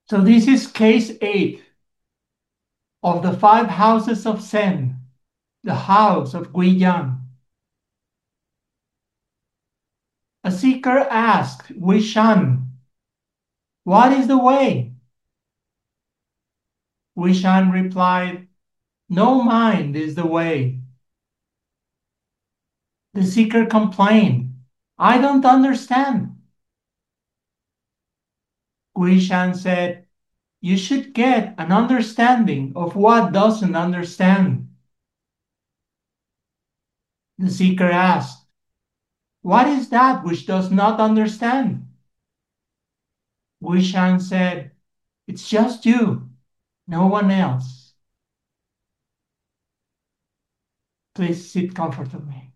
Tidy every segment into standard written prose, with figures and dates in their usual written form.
So this is case 8 of the 5 houses of Zen, the house of Guiyang. A seeker asked Wishan, "What is the way?" Wishan replied, "No mind is the way." The seeker complained, "I don't understand." Guishan said, "You should get an understanding of what doesn't understand." The seeker asked, "What is that which does not understand?" Guishan said, "It's just you, no one else." Please sit comfortably.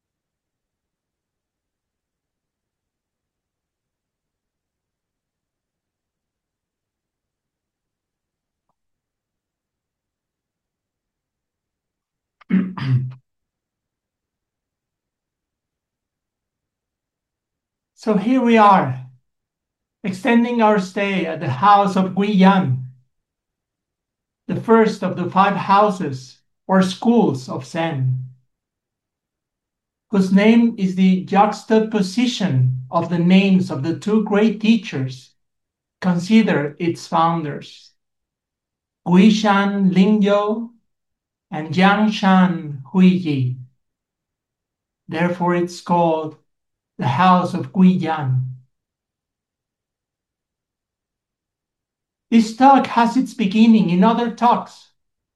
So here we are, extending our stay at the house of Guiyan, the first of the 5 houses or schools of Zen, whose name is the juxtaposition of the names of the 2 great teachers considered its founders, Guishan Lingyo and Jiangshan Huiyi. Therefore, it's called the House of Guiyan. This talk has its beginning in other talks,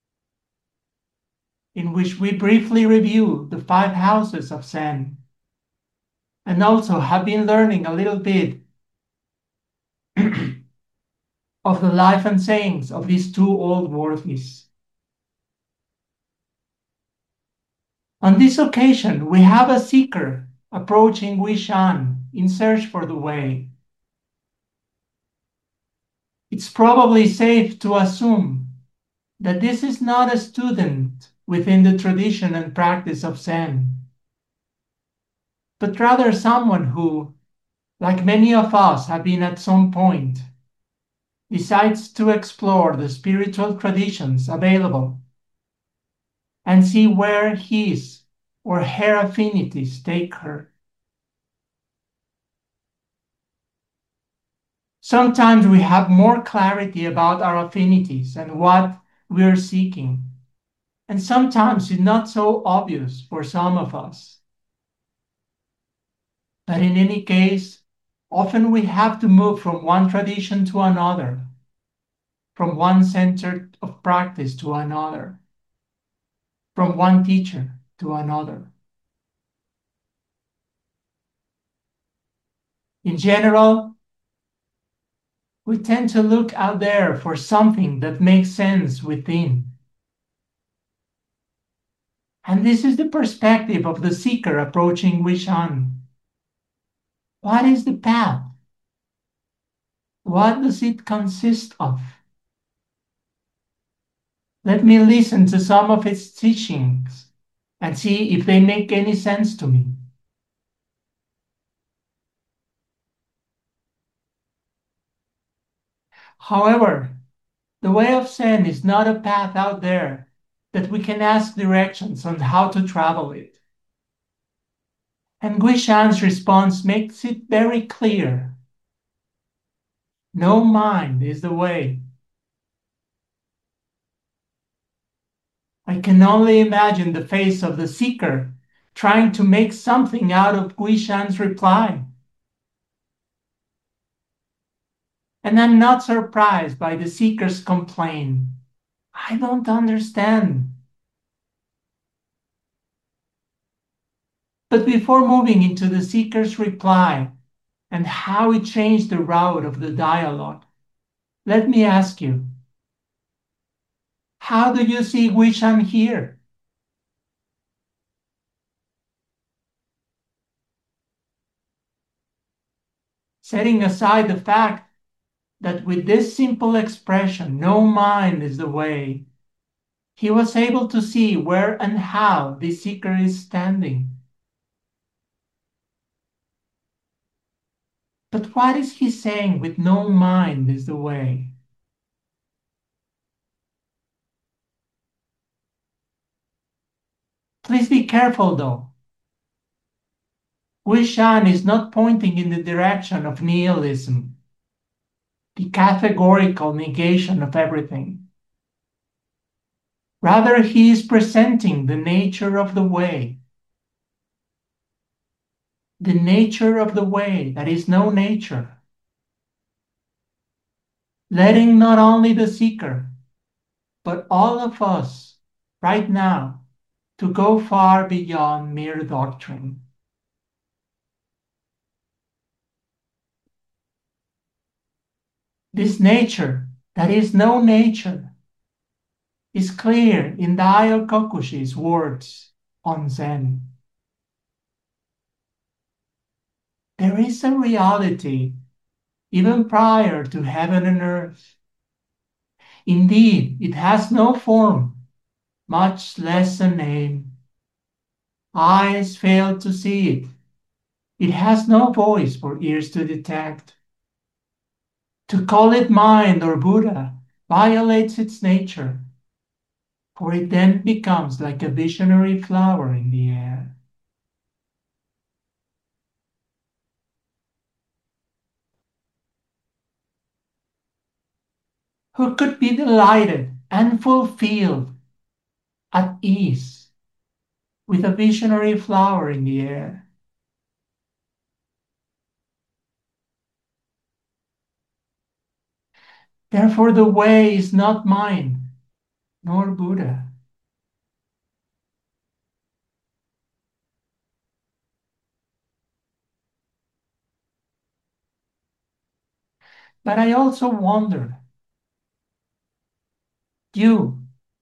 in which we briefly review the 5 houses of Zen, and also have been learning a little bit of the life and sayings of these 2 old worthies. On this occasion, we have a seeker approaching Wishan in search for the way. It's probably safe to assume that this is not a student within the tradition and practice of Zen, but rather someone who, like many of us have been at some point, decides to explore the spiritual traditions available and see where his or her affinities take her. Sometimes we have more clarity about our affinities and what we're seeking, and sometimes it's not so obvious for some of us. But in any case, often we have to move from one tradition to another, from one center of practice to another, from one teacher to another. In general, we tend to look out there for something that makes sense within. And this is the perspective of the seeker approaching Wishan. What is the path? What does it consist of? Let me listen to some of its teachings and see if they make any sense to me. However, the way of Zen is not a path out there that we can ask directions on how to travel it. And Guishan's response makes it very clear. No mind is the way. I can only imagine the face of the seeker trying to make something out of Guishan's reply. And I'm not surprised by the seeker's complaint. I don't understand. But before moving into the seeker's reply and how it changed the route of the dialogue, let me ask you, how do you see Guishan here? Setting aside the fact that with this simple expression, no mind is the way, he was able to see where and how the seeker is standing. But what is he saying with no mind is the way? Please be careful though. Guishan is not pointing in the direction of nihilism, the categorical negation of everything. Rather, he is presenting the nature of the way that is no nature, letting not only the seeker, but all of us right now to go far beyond mere doctrine. This nature that is no nature is clear in Daiyo Kokushi's words on Zen. There is a reality even prior to heaven and earth. Indeed, it has no form, much less a name. Eyes fail to see it. It has no voice for ears to detect. To call it mind or Buddha violates its nature, for it then becomes like a visionary flower in the air. Who could be delighted and fulfilled at ease with a visionary flower in the air? Therefore, the way is not mine, nor Buddha. But I also wonder, you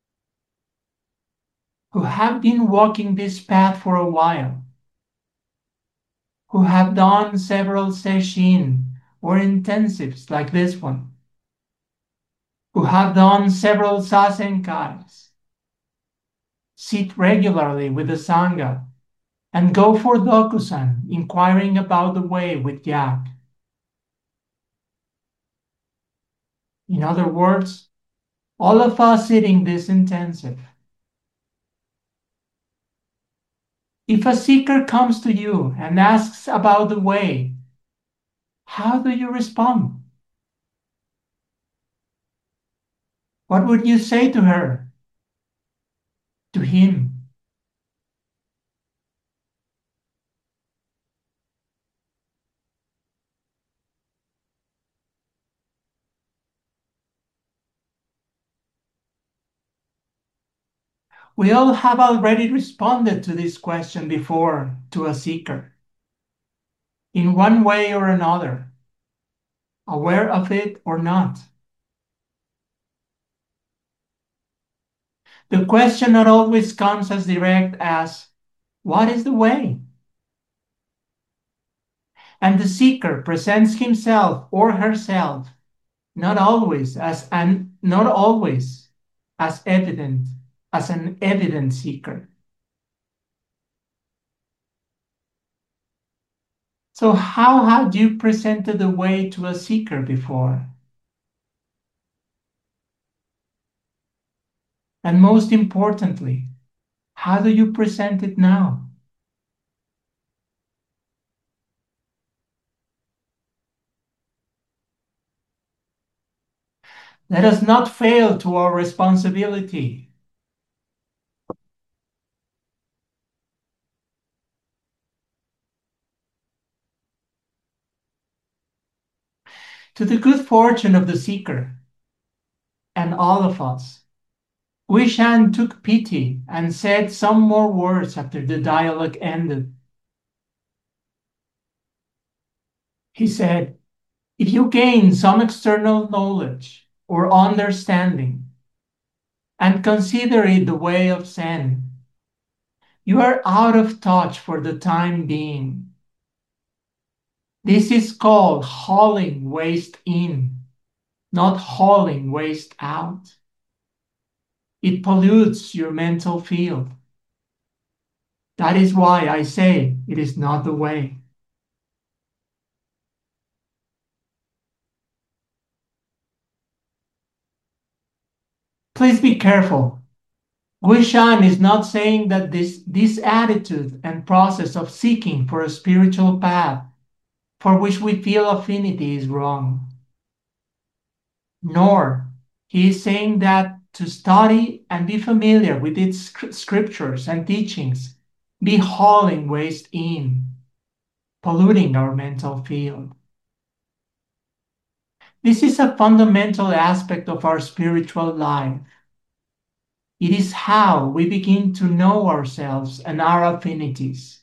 who have been walking this path for a while, who have done several sesshin or intensives like this one, who have done several sasenkais, sit regularly with the Sangha, and go for Dokusan, inquiring about the way with Yak. In other words, all of us sitting this intensive. If a seeker comes to you and asks about the way, how do you respond? What would you say to her, to him? We all have already responded to this question before to a seeker, in one way or another, aware of it or not. The question not always comes as direct as, what is the way? And the seeker presents himself or herself not always as evident, as an evident seeker. So how had you presented the way to a seeker before? And most importantly, how do you present it now? Let us not fail to our responsibility. To the good fortune of the seeker and all of us, Guishan took pity and said some more words after the dialogue ended. He said, if you gain some external knowledge or understanding and consider it the way of Zen, you are out of touch for the time being. This is called hauling waste in, not hauling waste out. It pollutes your mental field. That is why I say it is not the way. Please be careful. Guishan is not saying that this attitude and process of seeking for a spiritual path for which we feel affinity is wrong, nor he is saying that to study and be familiar with its scriptures and teachings be hauling waste in, polluting our mental field. This is a fundamental aspect of our spiritual life. It is how we begin to know ourselves and our affinities.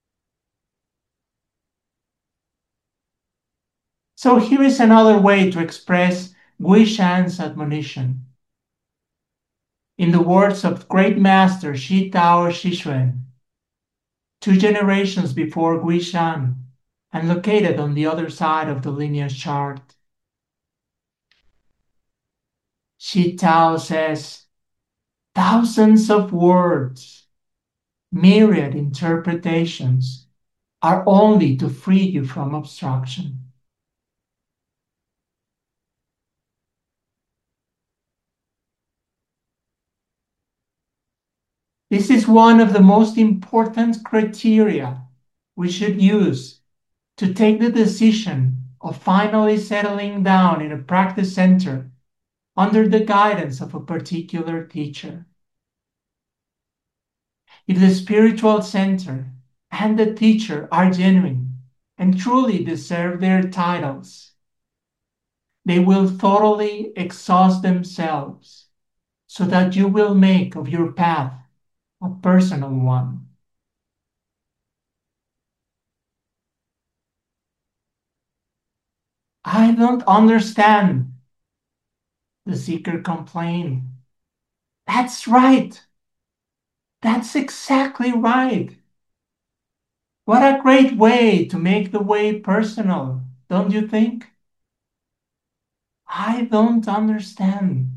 So here is another way to express Guishan's admonition. In the words of great master Shi Tao Shixuan, 2 generations before Guishan and located on the other side of the lineage chart. Shi Tao says, thousands of words, myriad interpretations are only to free you from obstruction. This is one of the most important criteria we should use to take the decision of finally settling down in a practice center under the guidance of a particular teacher. If the spiritual center and the teacher are genuine and truly deserve their titles, they will thoroughly exhaust themselves so that you will make of your path a personal one. I don't understand, the seeker complained. That's right. That's exactly right. What a great way to make the way personal, don't you think? I don't understand.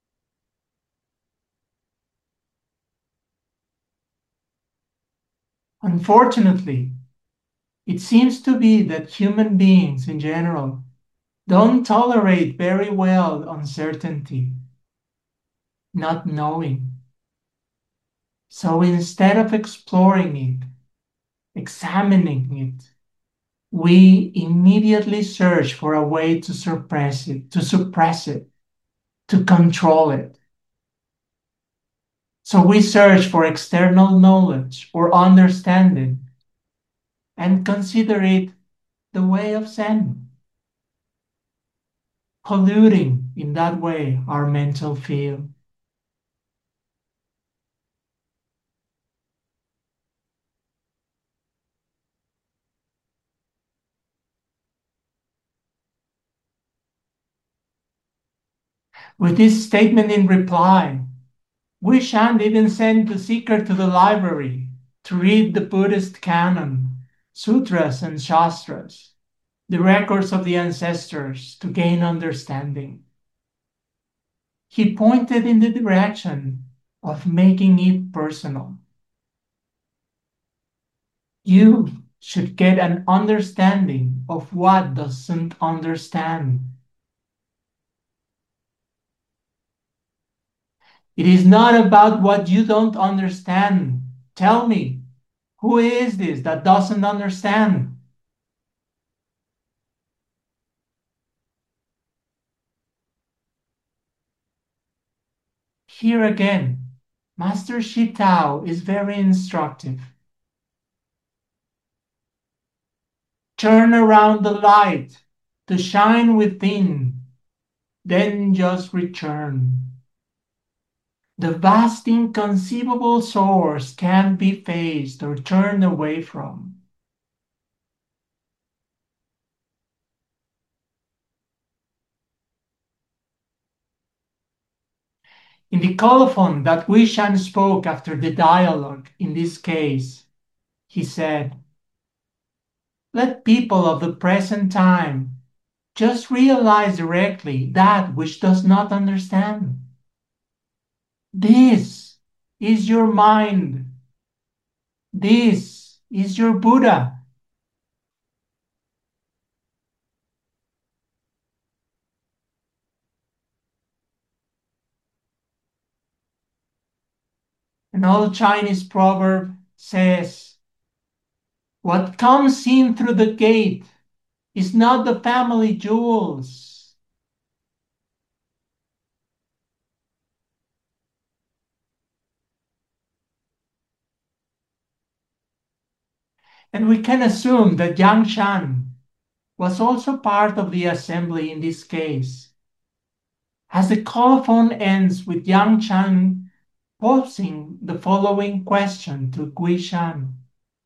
Unfortunately, it seems to be that human beings in general don't tolerate very well uncertainty, not knowing. So instead of exploring it, examining it, we immediately search for a way to suppress it, to control it. So we search for external knowledge or understanding and consider it the way of Zen, polluting in that way our mental field. With this statement in reply, Guishan even sent the seeker to the library to read the Buddhist canon, sutras and shastras, the records of the ancestors to gain understanding. He pointed in the direction of making it personal. You should get an understanding of what doesn't understand. It is not about what you don't understand. Tell me, who is this that doesn't understand? Here again, Master Shi Tao is very instructive. Turn around the light to shine within, then just return. The vast inconceivable source can't be faced or turned away from. In the colophon that Guishan spoke after the dialogue in this case, he said, let people of the present time just realize directly that which does not understand. This is your mind. This is your Buddha. An old Chinese proverb says, what comes in through the gate is not the family jewels. And we can assume that Yang Shan was also part of the assembly in this case, as the colophon ends with Yang Shan posing the following question to Gui Shan.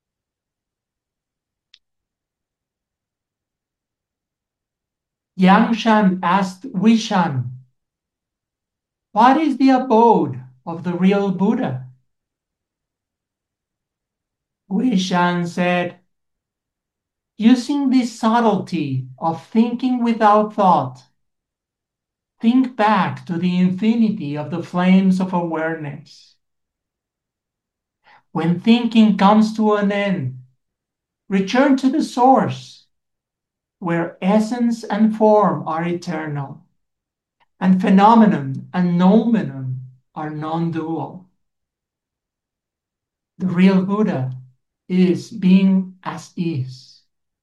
Yang Shan asked Gui Shan, what is the abode of the real Buddha? Gui Shan said, using this subtlety of thinking without thought, think back to the infinity of the flames of awareness. When thinking comes to an end, return to the source, where essence and form are eternal, and phenomenon and noumenon are non-dual. The real Buddha is being as is.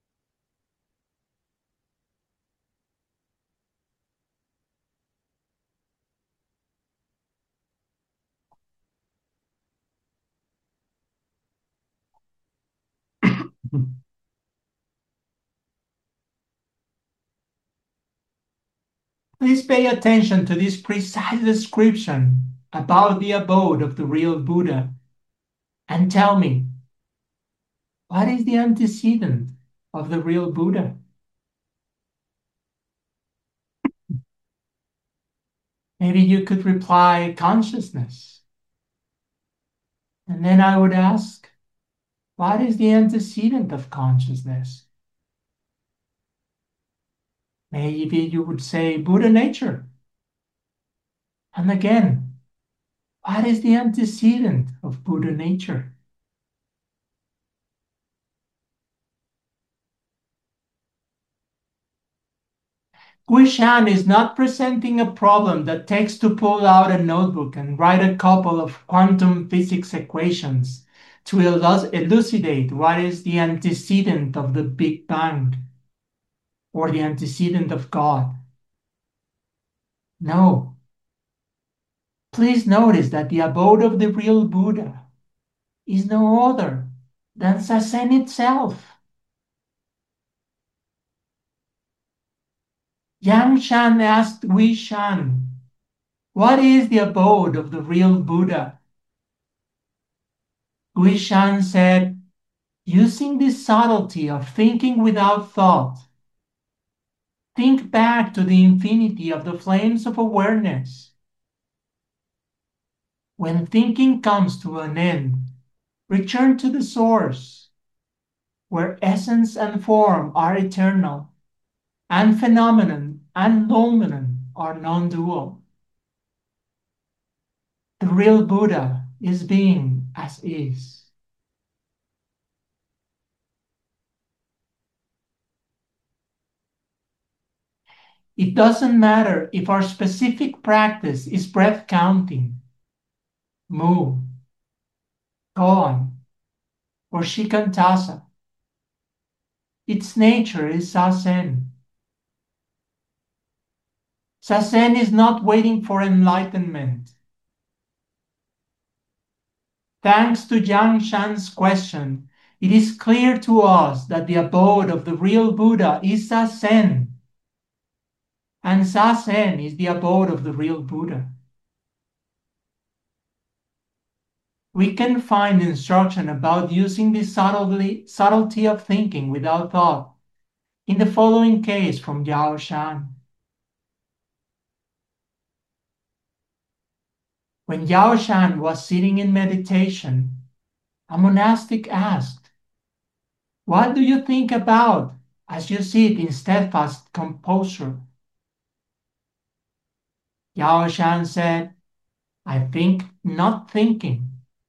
Please pay attention to this precise description about the abode of the real Buddha and tell me, what is the antecedent of the real Buddha? Maybe you could reply consciousness. And then I would ask, what is the antecedent of consciousness? Maybe you would say Buddha nature. And again, what is the antecedent of Buddha nature? Guishan is not presenting a problem that takes to pull out a notebook and write a couple of quantum physics equations to elucidate what is the antecedent of the Big Bang or the antecedent of God. No. Please notice that the abode of the real Buddha is no other than Sazen itself. Yang Shan asked Wei Shan, what is the abode of the real Buddha? Wei Shan said, using this subtlety of thinking without thought, think back to the infinity of the flames of awareness. When thinking comes to an end, return to the source, where essence and form are eternal, and phenomenon and noumenon are non-dual. The real Buddha is being as is. It doesn't matter if our specific practice is breath counting, mu, koan, or shikantaza. Its nature is sazen. Sazen is not waiting for enlightenment. Thanks to Yang Shan's question, it is clear to us that the abode of the real Buddha is sazen, and sazen is the abode of the real Buddha. We can find instruction about using the subtlety of thinking without thought in the following case from Yao Shan. When Yao Shan was sitting in meditation, a monastic asked, what do you think about as you sit in steadfast composure? Yao Shan said, I think not thinking.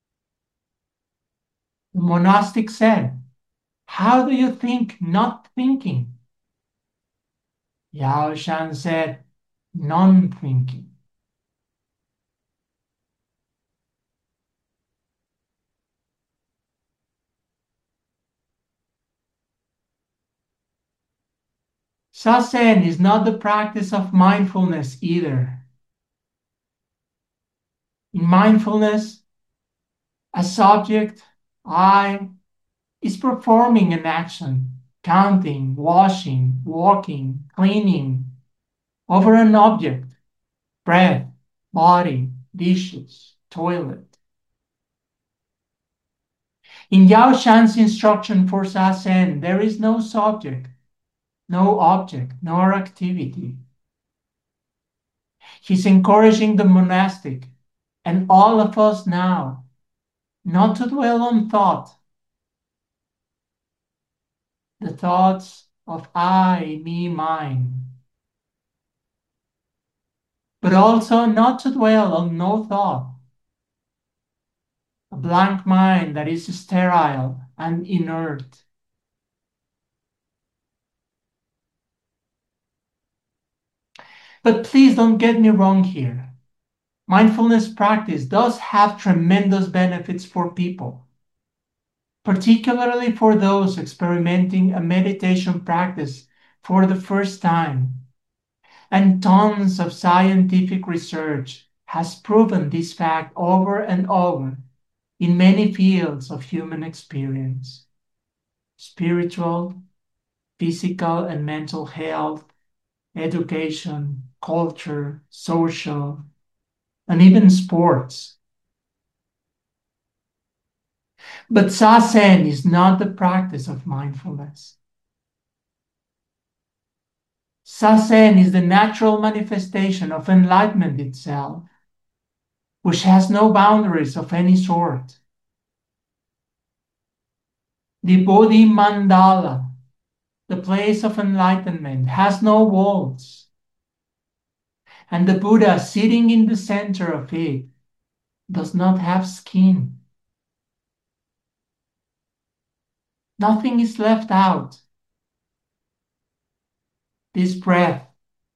The monastic said, how do you think not thinking? Yao Shan said, non-thinking. Sazen is not the practice of mindfulness either. In mindfulness, a subject, I, is performing an action, counting, washing, walking, cleaning, over an object, breath, body, dishes, toilet. In Yao Shan's instruction for Sazen, there is no subject, no object, nor activity. He's encouraging the monastic and all of us now not to dwell on thought, the thoughts of I, me, mine, but also not to dwell on no thought, a blank mind that is sterile and inert. But please don't get me wrong here. Mindfulness practice does have tremendous benefits for people, particularly for those experimenting a meditation practice for the first time. And tons of scientific research has proven this fact over and over in many fields of human experience: spiritual, physical and mental health, education, culture, social, and even sports. But Sazen is not the practice of mindfulness. Sazen is the natural manifestation of enlightenment itself, which has no boundaries of any sort. The Bodhi Mandala, the place of enlightenment, has no walls, and the Buddha sitting in the center of it does not have skin. Nothing is left out. This breath,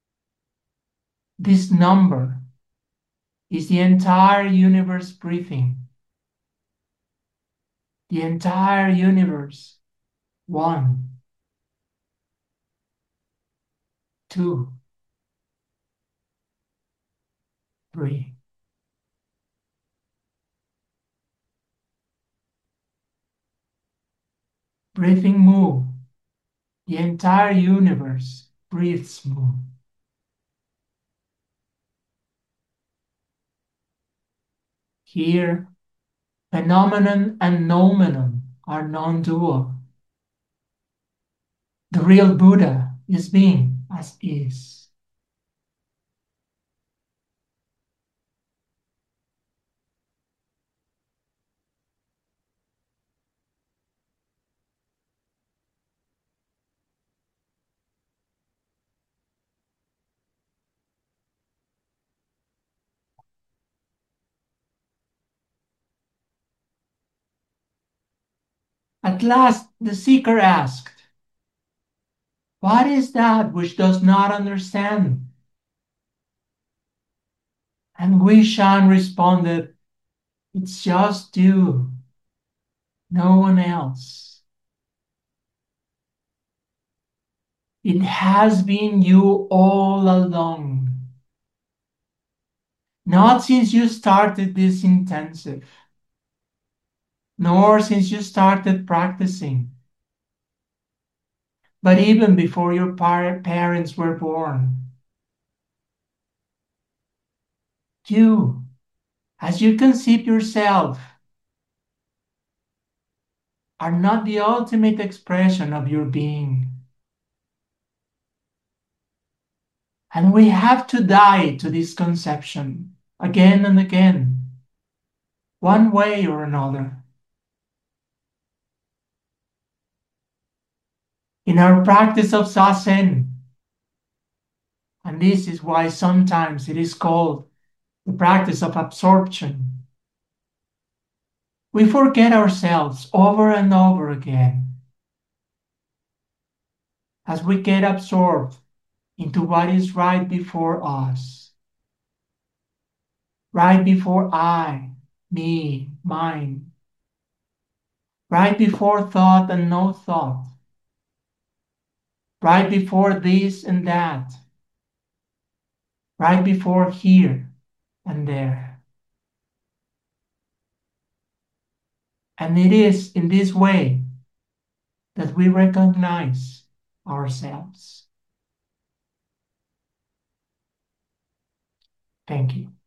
this number, is the entire universe breathing. The entire universe. 1, 2, 3. Breathing Mu. The entire universe breathes Mu. Here, phenomenon and noumenon are non-dual. The real Buddha is being as is. At last the seeker asked, "What is that which does not understand?" And Gui Shan responded, "It's just you, no one else. It has been you all along. Not since you started this intensive, nor since you started practicing, but even before your parents were born. You, as you conceive yourself, are not the ultimate expression of your being. And we have to die to this conception again and again, one way or another. In our practice of Sazen, and this is why sometimes it is called the practice of absorption, we forget ourselves over and over again as we get absorbed into what is right before us, right before I, me, mine, right before thought and no thought. right before this and that, right before here and there. And it is in this way that we recognize ourselves. Thank you.